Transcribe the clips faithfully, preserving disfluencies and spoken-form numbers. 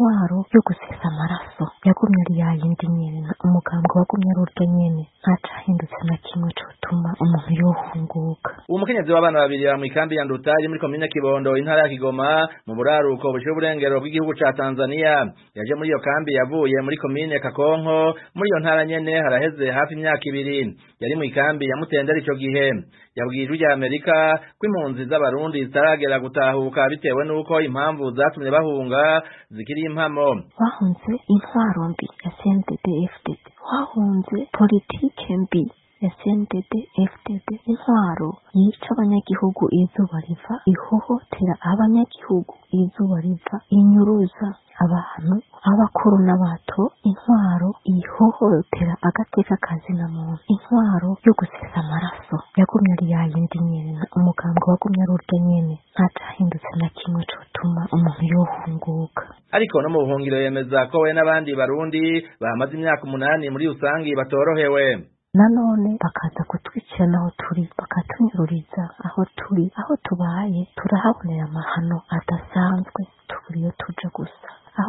intwaro yo gusesa amaraso yagumye ari yayindi nyene, umugambwe wagumye ari urya nyene, ntacahindutse na kimwe cotuma umuntu yohunguka. Uwo mukenyezi w'abana babiri ba mw'ikambi ya Nduta iri muri komine Kibondo intara ya Kigoma mu buraruko bushira uburengero bw'igihugu ca Tanzania, yaje muri iyo kambi yavuye muri komine Kakonko muri iyo ntara nyene haraheze hafi imyaka ibiri. Yari mw'ikambi ya Mutendera ico gihe, yabwiye ijwi rya Amerika ko impunzi z'abarundi zitaragera gutahuka bitewe nuko impamvu zatumye bahunga zikiri impamo. Wahunze intwaro mbi ya C N D D F D D, wahunze politike mbi ya C N D D F D D, intwaro yica abanyagihugu izuba riva, ihohotera abanyagihugu izuba riva, inyuruza abantu abakuru n'abato, intwaro ihohotera agateka kazina muntu, intwaro yo gusesa amaraso yagumye ari yayindi nyene, umugambwe wagumye ari urya nyene, ntacahindutse na kimwe cotuma umuntu yohunguka. Ariko no mu buhungiro yemeza ko we n'abandi barundi bahamaze imyaka umunani muri usangi batorohewe. Nanone bakaza kutwicira naho turi, bakatunyururiza aho turi, aho tubaye turahabonera amahano adasanzwe, tubura iyo tuja gusa, aho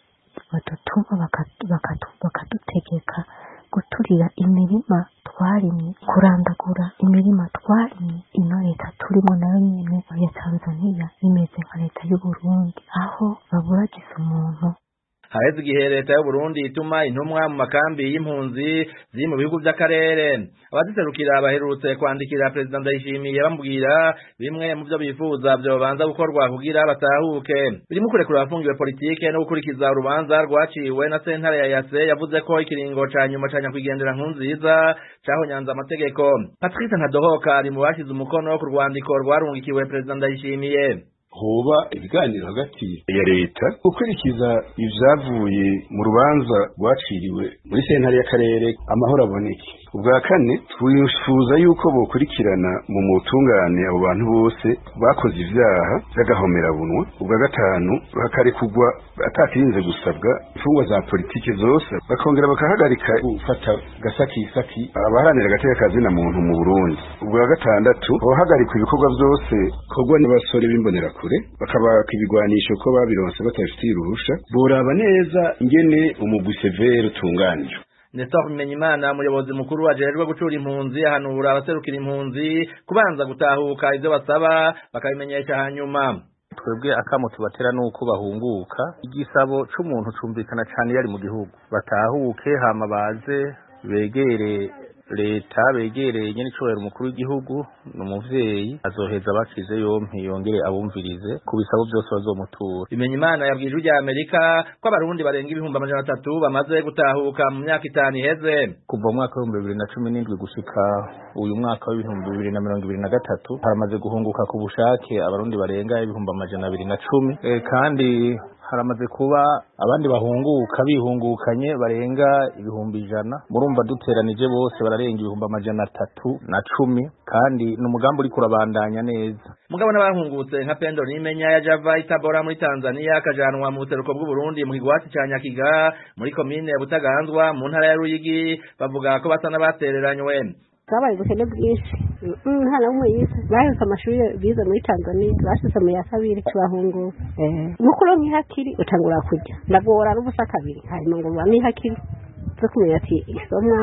badutuma bakadutegeka guturira imirima twarimye, kurandagura imirima twarimye. Ino leta turimo nayo nyene ya Tanzania imeze nka leta y'u Burundi, aho baburagiza umuntu. Haheze igihe leta y'u Burundi ituma intumwa mu makambi y'impunzi ziri mu bihugu by'akarere. Abaziserukira baherutse kwandikira Perezida Ndayishimiye bamubwira bimwe mu byo bifuza byo banza gukorwa kugira batahuke, birimo kurekura abafungiwe politike no gukurikiza urubanza rwaciwe na sentare ya Yase yavuze ko ikiringo ca nyuma ca nyakwigendera Nkurunziza cahonyanze amategeko. Patrice Ntadohoka ari mu bashize umukono ku rwandiko rwarungikiwe Perezida Ndayishimiye. Hoba ibiganiro hagati ya leta gukurikiza ivyavuye mu rubanza rwaciriwe muri sentare y'akarere, amahoro aboneke. Ubwa kane, twifuza yuko bokurikirana mu mutungane abo bantu bose bakoze ivyaha by'agahomerabunwa. Ubwa gatanu, hakarekugwa atakirinze gusabwa imfungwa za politike zose, bakongera bakahagarika gufata gasakisaki abaharanira agateka kazina muntu mu Burundi. Ubwa gatandatu, hohagarikwa ibikorwa byose kogwa n'abasore b'imbonera kure, bakabaka ibigwanisho ko babironse batafitiye uruhusha, boraba neza ingene umugwi severe utunganijwe. Nestor Bimenyimana, umuyobozi mukuru ajejwe gucura impunzi, ahanura abaserukira impunzi kubanza gutahuka ivyo basaba bakabimenyesha hanyuma. Twebwe akamo tubatera nuko bahunguka, igisabo c'umuntu cumvikana cane yari mu gihugu, batahuke hama baze begere leta, begereye nyene icobera umukuru w'igihugu n'umuvyeyi, azoheza bakize yompi yongere abumvirize ku bisabo byose bazomutura. Bimenyimana yabwiye ijwi rya Amerika ko abarundi barenga ibihumbi amajana atatu bamaze gutahuka mu myaka itanu iheze. Kuva mu mwaka w'ibihumbi bibiri na cumi n'indwi gushika uyu mwaka w'ibihumbi bibiri na mirongo ibiri na gatatu haramaze guhunguka ku bushake abarundi barenga ibihumbi amajana abiri na cumi, e, kandi haramaze kuba abandi bahunguka bihungukanye barenga ibihumbi ijana. Murumva duteranije bose bararenga ibihumbi amajana atatu na cumi, kandi n'umugambi uri kurabandanya neza. Mugabo n'abahungutse nka Pendo Nimenya ya Java Itabora muri Tanzania akajanwa mu buseruko bw'u Burundi mu kigwati ca Nyakiga muri komine ya Butaganzwa mu ntara ya Ruyigi bavuga ko basa n'abatereranywe. Kabaye ubukene bwinshi, nta na umwe yize, bahise amashuri bize muri Tanzania bashitse mu ya kabiri tubahunguka. Eh, mukuru nk'ihakiri utangura kujya ndagora n'ubusa kabiri, hanyuma ngo bami hakiri zo kumenya ati isomwa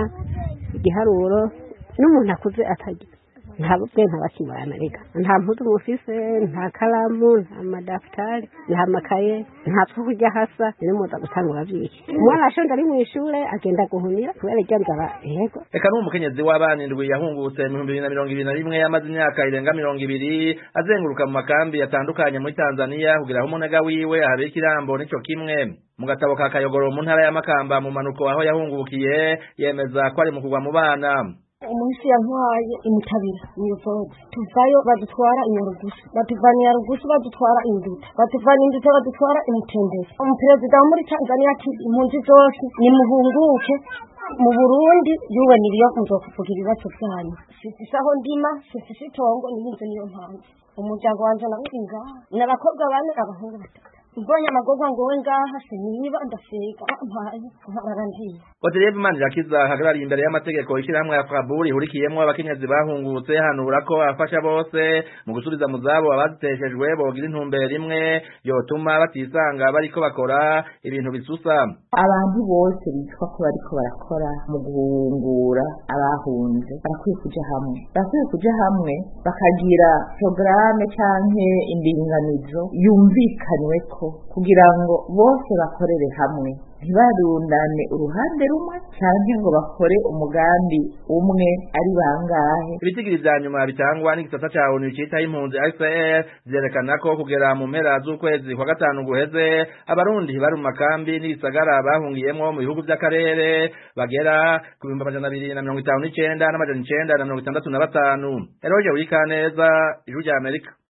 igiharuro n'umuntu akuze atagira nta bwe nta bakibana rega, nta mpuzu mufise, nta kalamu, nta madaftari, nta makaye, nta pfu kujya hasa, ni muza gutangura byiki. Umwana ashonda ari mu ishure agenda guhunira kubera ijyanzara yego. Eka n'umukenyezi w'abana indwi yahungutse mu bibiri na mirongo ibiri na rimwe yamaze imyaka irenga mirongo ibiri azenguruka mu makambi yatandukanye muri Tanzania kugira aho umunega wiwe ahabera ikirambo nico kimwe. Mu gatabo ka Kayogoro mu ntara ya Makamba mu manuko aho yahungukiye yemeza ko ari mu kugwa mu bana. Umunsi yantwaye imutabira n'iyopodi tuvayo badutwara inyarugusu, batuvana inyarugusu badutwara induta, batuvana induta badutwara imutendere. Umuperezida wo muri Tanzania ati impunzi zose nimuhunguke mu Burundi yuwe niriyo muzokuvuga ibibazo byanyu. Sifise aho ndima, sifise itongo, n'inzu niyo mpamvu umuryango wanje nawuringa n'abakobwa bane abahungu batatu. mbonye amagorwa ngo we ngaha siniba ndasega mpaye mparangiye Odile Manirakiza hagarariye imbere y'amategeko ishyirahamwe ya Fraburi hurikiyemwo abakenyezi bahungutse hanura ko afasha bose mu gusubiza mu zabo abaziteshejwe bogira intumbero imwe yotuma batisanga bariko bakora ibintu bisusa. Abantu bose bitwa ko bariko barakora mu guhungura abahunze barakwiye kuja hamwe barakwiye kuja hamwe bakagira programme canke indinganizo yumvikanweko kugira ngo bose bakorere hamwe ntibarundane uruhande rumwe canke ngo bakore umugambi umwe ari bangahe. Ibitigiri vya nyuma bitangwa n'igisata ca O N U citaho impunzi I C R vyerekana ko kugera mu mpera z'ukwezi kwa gatanu guheze abarundi bari mu makambi n'ibisagara bahungiyemwo mu bihugu vy'akarere bagera ku bihumbi amajana abiri na mirongo itanu n'icenda n'amajana icenda na mirongo itandatu na batanu. Eroje Urikaneza, Ijwi ry'Amerika.